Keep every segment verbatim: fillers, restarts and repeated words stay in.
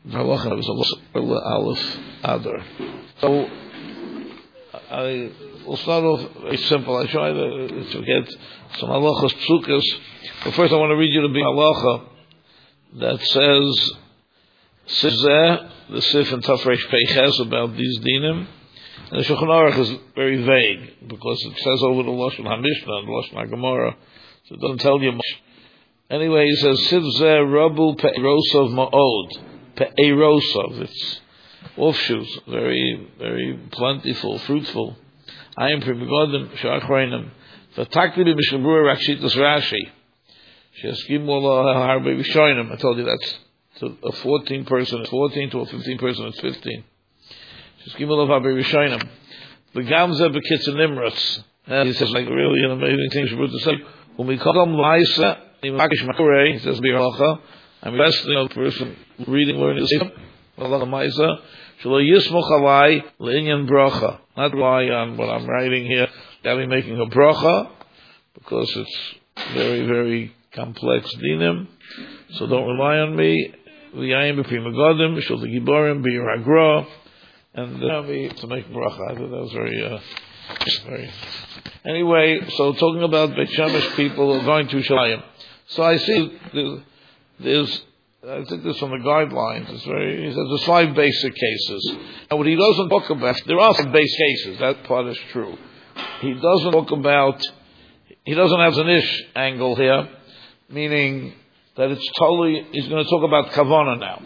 Halacha was Aleph Adar. So I will start off very simple. I try to, to get some halachas psukas, but first I want to read you the big halacha that says Sifzeh, the Sif and Tafresh Peiches about these dinim. And the Shulchan Aruch is very vague because it says over the Lashon HaMishnah and the Lashon HaGemara, so it doesn't tell you much. Anyway, he says Sifzeh Rabu Pe'erosov Ma'od. Pe'erosov, it's offshoots, very, very plentiful, fruitful. I am Primigodim, Shachreinim. V'takli b'mishnabura Rakshitas Rashi. Sheskimu Allah Harbe Vishoinim. I told you that's to a fourteen person, fourteen to a fifteen person, it's fifteen. Sheskimu Allah Harbe Vishoinim. V'gamze b'kitzah nimratz. He says, like, really an amazing thing Shabbat to say. U'mikodam l'haisa, imakish makurei, he says, b'yaracha. I'm best, you know, person reading, learning this. Allah Maisa. Shelo yismoch alai le'inyan bracha. Not rely on what I'm writing here. That be making a bracha, because it's very, very complex dinim. So don't rely on me. V'yayim b'pri megadim. Shel giborim b'yer hagra. And uh, me to make bracha. I thought that was very, uh, very. Anyway, so talking about Beit Shemesh people who are going to Shalayim. So I see the. There's, I think there's from the guidelines. It's very. He says there's five basic cases, and what he doesn't talk about, there are some base cases. That part is true. He doesn't talk about. He doesn't have an ish angle here, meaning that it's totally. He's going to talk about kavana now.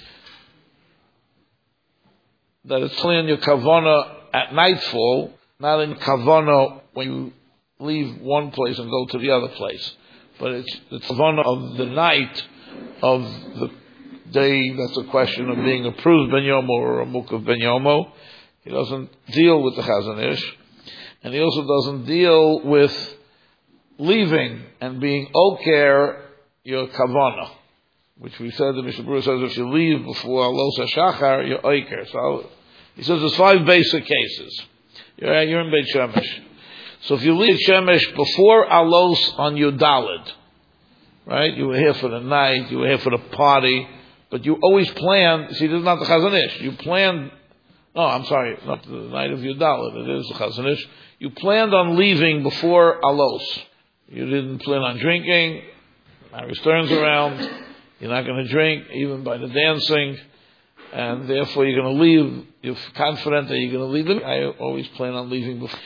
That it's only in your kavana at nightfall, not in kavana when you leave one place and go to the other place. But it's the kavana of the night. Of the day, that's a question of being approved ben yomo or a mukav ben yomo. He doesn't deal with the Chazon Ish, and he also doesn't deal with leaving and being oker your kavana, which we said the Mishnah Berurah says if you leave before Alos HaShachar, you're oker. So he says there's five basic cases. You're, you're in Beit Shemesh. So if you leave Shemesh before Alos on your Daled, right? You were here for the night, you were here for the party, but you always planned, see, this is not the Chazon Ish. You planned, no, I'm sorry, not the night of your Dalit, it is the Chazon Ish. You planned on leaving before Alos. You didn't plan on drinking, Harry Stern's around, you're not going to drink, even by the dancing, and therefore you're going to leave, you're confident that you're going to leave. I always plan on leaving before.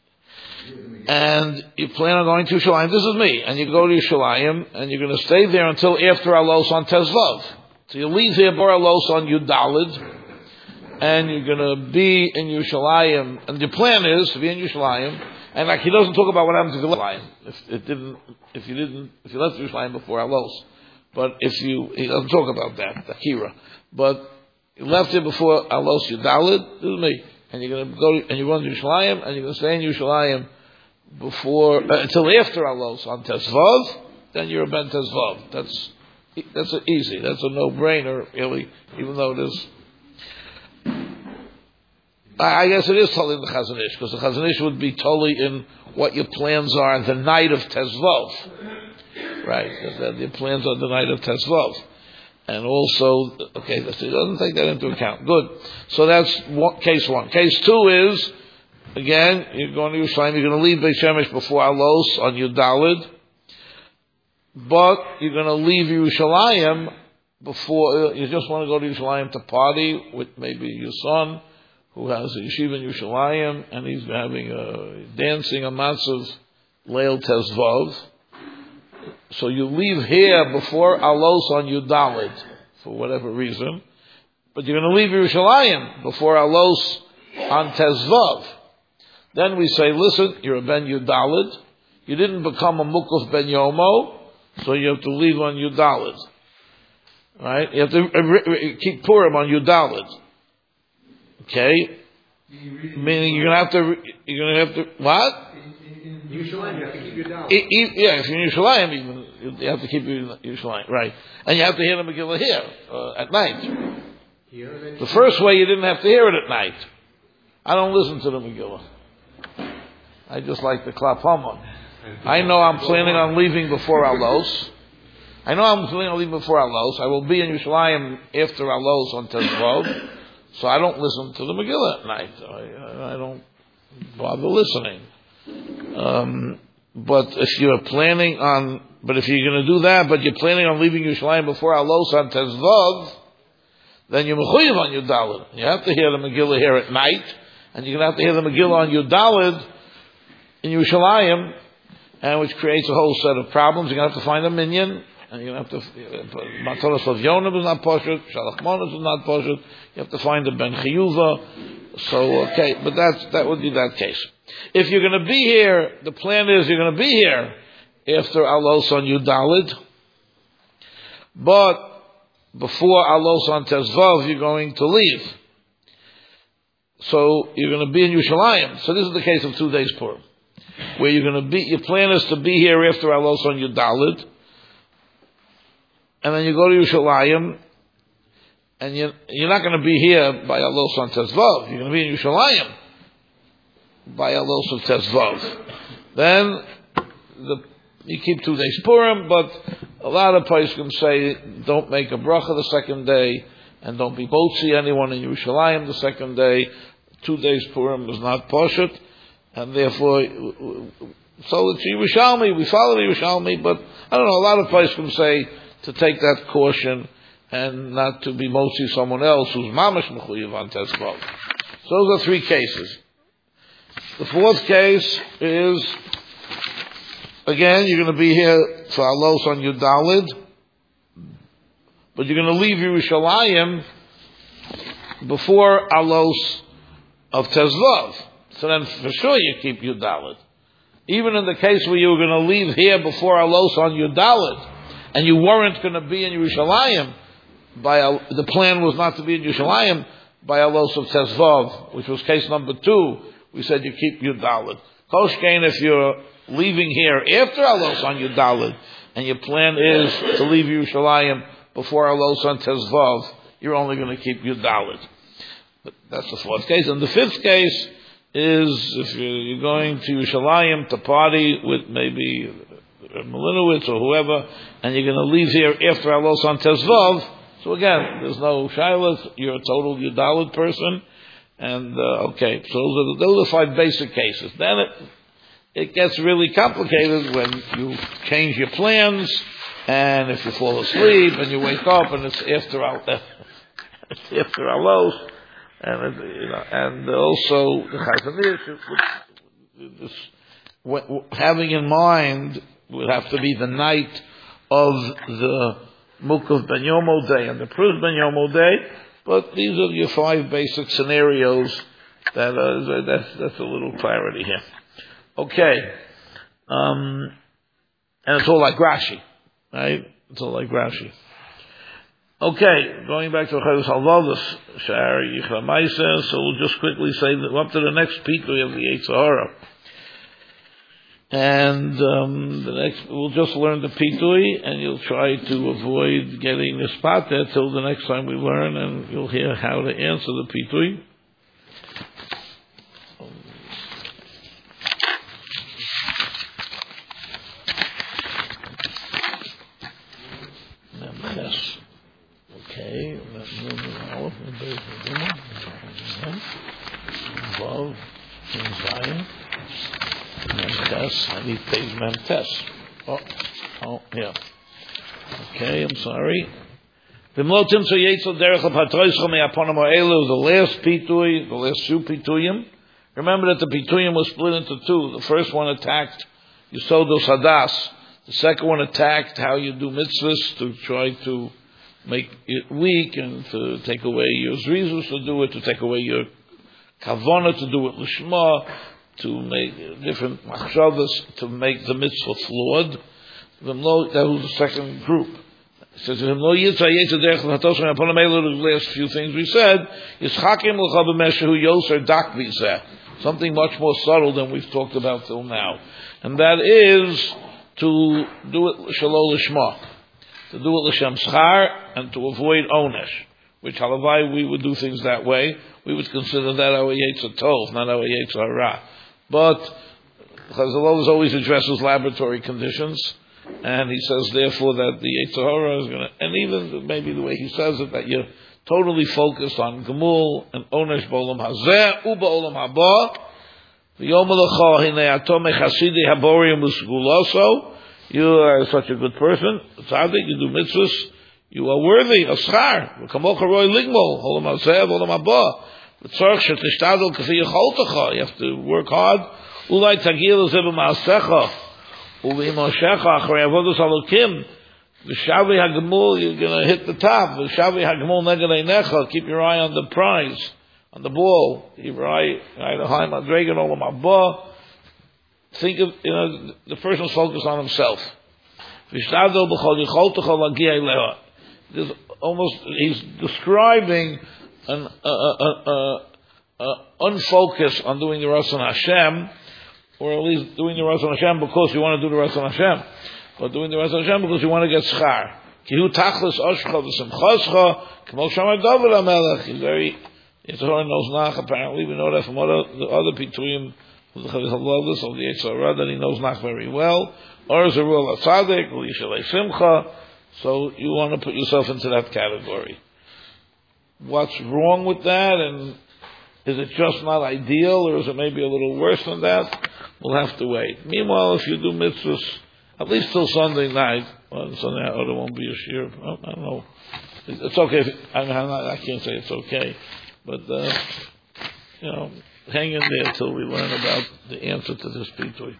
And you plan on going to Yerushalayim. This is me. And you go to Yerushalayim, and you're going to stay there until after Alos on Tezvav. So you leave here for Alos on Yudalid, and you're going to be in Yerushalayim. And your plan is to be in Yerushalayim. And like he doesn't talk about what happened to Yerushalayim. If it didn't, if you didn't, if you left Yerushalayim before Alos, but if you, he doesn't talk about that, the Kira. But you left here before Alos Yudalid. This is me. And you're going to go, and you're going to Yerushalayim, and you're going to stay in Yerushalayim before uh, until after Alos on Tezvav, then you're a ben Tezvav. That's that's a easy. That's a no-brainer, really. Even though it is, I, I guess it is totally in the Chazon Ish, because the Chazon Ish would be totally in what your plans are the night of Tezvav, right? That your plans are the night of Tezvav, and also, okay, so he doesn't take that into account. Good. So that's one, case one. Case two is. Again, you're going to Yerushalayim, you're going to leave Beit Shemesh before Alos on your Dalid, but you're going to leave Yerushalayim before, you just want to go to Yerushalayim to party with maybe your son, who has a yeshiva in Yerushalayim, and he's having a, dancing a massive Leil Tezvav. So you leave here before Alos on your Dalid, for whatever reason, but you're going to leave Yerushalayim before Alos on Tezvav. Then we say, listen, you're a ben Yudalid. You didn't become a mukaf ben Yomo, so you have to leave on Yudalid. Right? You have to keep Purim on Yudalid. Okay? Meaning you're gonna have to. You're gonna have to. What? In Yerushalayim, you have to keep Yudalid. Yeah, if you're in Yerushalayim, even you have to keep Yerushalayim, right? And you have to hear the Megillah here uh, at night. Here, the first way you didn't have to hear it at night. I don't listen to the Megillah. I just like the Klap Haman. I know I'm planning on leaving before Alos. I know I'm going to leave before Alos. I will be in Yerushalayim after Alos on Tezvov, so I don't listen to the Megillah at night. I, I don't bother listening. Um, but if you're planning on, but if you're going to do that, but you're planning on leaving Yerushalayim before Alos on Tezvov, then you're mechuyev on Yudalid. You have to hear the Megillah here at night, and you're going to have to hear the Megillah on Yudalid in Yerushalayim, and which creates a whole set of problems. You're going to have to find a minyan, and you're going to have to, Matanos of Yonah is not poshut, Shalach Monos is not poshut, you have to find a Ben Chiyuva, so, okay, but that's, that would be that case. If you're going to be here, the plan is you're going to be here after Alos on Yudalid, but before Alos on Tezvav, you're going to leave. So you're going to be in Yerushalayim. So this is the case of two days Purim, where you're going to be. Your plan is to be here after Alos on Yudalid, and then you go to Yerushalayim, and you're, you're not going to be here by Alos on Tezvav. You're going to be in Yerushalayim by Alos on Tezvav. Then the, you keep two days Purim, but a lot of poskim say don't make a bracha the second day, and don't be motzi anyone in Yerushalayim the second day. Two days Purim is not poshut, and therefore, so it's Yerushalmi. We follow the Yerushalmi, but I don't know. A lot of poskim say to take that caution and not to be motzi someone else who's mamash mechuyev on Tezvav. So those are three cases. The fourth case is, again, you're going to be here for Alos on Yudalid, but you're going to leave Yerushalayim before Alos of Tezvav. So then for sure you keep Yudalid. Even in the case where you were going to leave here before Alos on Yudalid, and you weren't going to be in Yerushalayim, by a, the plan was not to be in Yerushalayim by Alos of Tezvav, which was case number two. We said you keep Yudalid. Koshkein, if you're leaving here after Alos on Yudalid, and your plan is to leave Yerushalayim before Alos on Tezvav, you're only going to keep Yudalid. But that's the fourth case. And the fifth case is if you're going to Yerushalayim to party with maybe Malinowitz or whoever, and you're going to leave here after Alos on Tezvav. So again, there's no shaylas. You're a total Yudalid person. And, uh, okay, so those are, the, those are five basic cases. Then it, it gets really complicated when you change your plans, and if you fall asleep and you wake up and it's after Al, it's after Alos, and it, you know, and also the Chazanish, having in mind would have to be the night of the Mukhav Ben Yomo Day and the Pruz Ben Yomo Day. But these are your five basic scenarios. That uh, that's that's a little clarity here. Okay, um, and it's all like Rashi, right? It's all like Rashi. Okay, going back to Chayus Halvadas Shar Yichra Maisa. So we'll just quickly say that we're up to the next peak we have the Yetzer Hara. And um, the next, we'll just learn the pitui, and you'll try to avoid getting the spot there till the next time we learn, and you'll hear how to answer the pitui. Yes. Okay. Above, inside. Memtes. I need page Memtes. Oh, oh, yeah. Okay, I'm sorry. The last pitui, the last two pituyim. Remember that the pituyim was split into two. The first one attacked Yisodos Hadas. The second one attacked how you do mitzvahs to try to make it weak and to take away your zrizus to do it, to take away your kavana to do it lishma, to make different machshavas, to make the mitzvah flawed. That was the second group. It says, the last few things we said, something much more subtle than we've talked about till now. And that is to do it shalol lishma, to do it l'shem schar, and to avoid onesh, which halavai we would do things that way. We would consider that our yetzer tov, not our yetzer hara. But Chazal always addresses laboratory conditions, And he says, therefore, that the Yetzer Hara is going to, and even maybe the way he says it, that you're totally focused on Gemul and Onesh B'Olam Hazeh, Uba Olam Haba, V'yom Lecha Hinei Ato Mechasidi Haborim L'Sguloso. You are such a good person, tzaddik, you do mitzvahs, you are worthy of schar. V'kamocha Roi Ligmol, Olam Hazeh, Olam Haba. V'tzorch Shetishtadol K'fi Yecholtecha. You have to work hard. Ulai Tagil Zeh B'Maasecha. U'V'imoshecha Achrei Avodos Elokim. V'shavi hagmul, you're going to hit the top. V'shavi hagmul neged einecha, keep your eye on the prize, on the ball. Keep your eye, eye on dragon olam haba. Think of, you know, the person's focused on himself. V'shtadol b'chol yicholtecha lagia eleha. There's almost, he's describing an uh, uh, uh, uh, unfocus on doing the Ratzon Hashem, or at least doing the Ratzon Hashem because you want to do the Ratzon Hashem. But doing the Ratzon Hashem because you want to get schar. Kihu tachlis oshcha v'simchascha, k'mo shamar David HaMelech. He's very, Yetzer Hara knows nach, apparently. We know that from other, the other Pituyim of the Chavos of the Yetzer Hara, that he knows nach very well. Or Zerul HaTzadik, L'Yishalei Simcha. So you want to put yourself into that category. What's wrong with that? And is it just not ideal? Or is it maybe a little worse than that? We'll have to wait. Meanwhile, if you do mitzvahs, at least till Sunday night. Well, Sunday night, or there won't be a shir. I don't know. It's okay. If, I, mean, I'm not, I can't say it's okay, but uh, you know, hang in there till we learn about the answer to this pitui.